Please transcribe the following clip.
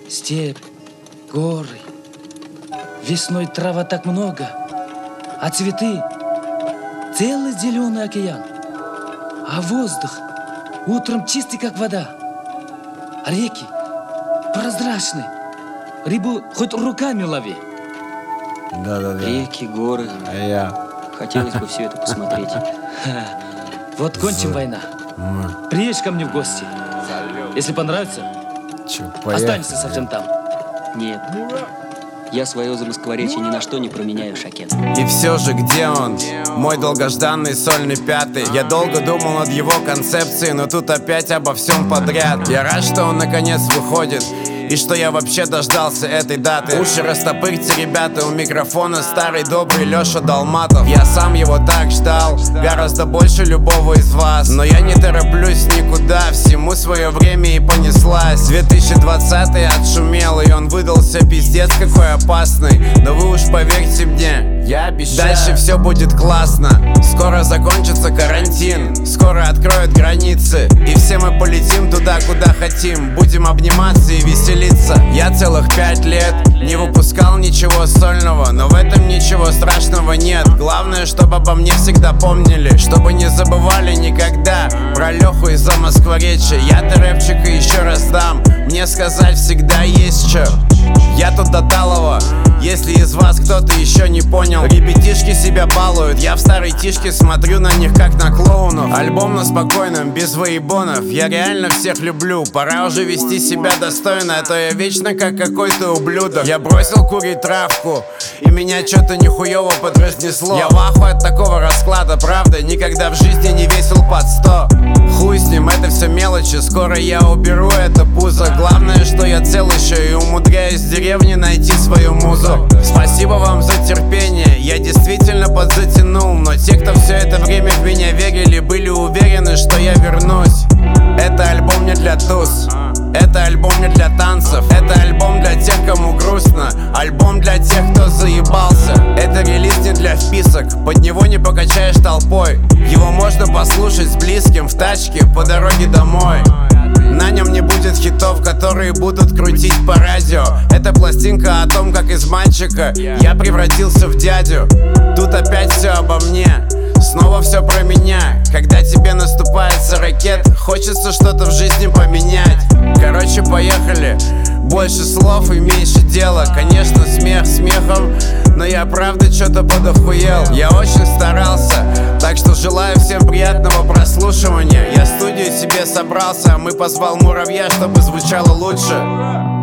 Степь, горы. Весной трава так много, а цветы — целый зеленый океан. А воздух утром чистый, как вода. А реки прозрачны. Рыбу хоть руками лови. Да. Реки, горы. А я. Хотелось бы все это посмотреть. Вот кончим война. Приедешь ко мне в гости. Если понравится, Чё, поехали? останешься совсем там. Нет. Я свое замоскворечье ни на что не променяю, Шакет. И все же, где он? Мой долгожданный сольный пятый. Я долго думал над его концепцией, но тут опять обо всем подряд. Я рад, что он наконец выходит, и что я вообще дождался этой даты. Уши растопырьте, ребята, у микрофона старый добрый Леша Долматов. Я сам его так ждал, гораздо больше любого из вас. Но я не тороплюсь никуда, всему свое время и понеслась. 2020 отшумел, и он выдался пиздец какой опасный. Но вы уж поверьте мне, я обещаю, дальше все будет классно. Скоро закончится карантин, скоро откроют границы, и все мы полетим туда, куда хотим. Будем обниматься и веселиться. Я целых 5 лет не выпускал ничего сольного, но в этом ничего страшного нет. Главное, чтобы обо мне всегда помнили, чтобы не забывали никогда про Леху из-за Москворечья. Я-то рэпчика еще раз дам, мне сказать всегда есть что. Я тут до талого, если из вас кто-то еще не понял. Ребятишки себя балуют, я в старой тишке смотрю на них как на клоунов. Альбом на спокойном, без воебонов. Я реально всех люблю, пора уже вести себя достойно, а то я вечно как какой-то ублюдок. Я бросил курить травку, и меня что-то нихуево подразнесло. Я в ахуе от такого расклада, правда, никогда в жизни не весил под 100. Хуй с ним, это все мелочи, скоро я уберу это пузо. Главное, что я цел еще и умудряюсь в деревне найти свою музу. Спасибо вам за терпение, я действительно подзатянул. Но те, кто все это время в меня верили, были уверены, что я вернусь. Это альбом не для туз, это альбом не для танцев, это альбом для тех, кому грустно, альбом для тех, кто заебался. Это релиз не для вписок, под него не покачаешь толпой. Его можно послушать с близким в тачке по дороге домой. На нем не будет хитов, которые будут крутить по радио. Это пластинка о том, как из мальчика я превратился в дядю. Тут опять все обо мне, снова все про меня. Когда тебе наступает 40 лет, хочется что-то в жизни поменять. Короче, поехали. Больше слов и меньше дела. Конечно, смех смехом, но я правда что-то подохуел. Я очень старался, так что желаю всем приятного прослушивания. Я студию себе собрался, мы позвал муравья, чтобы звучало лучше.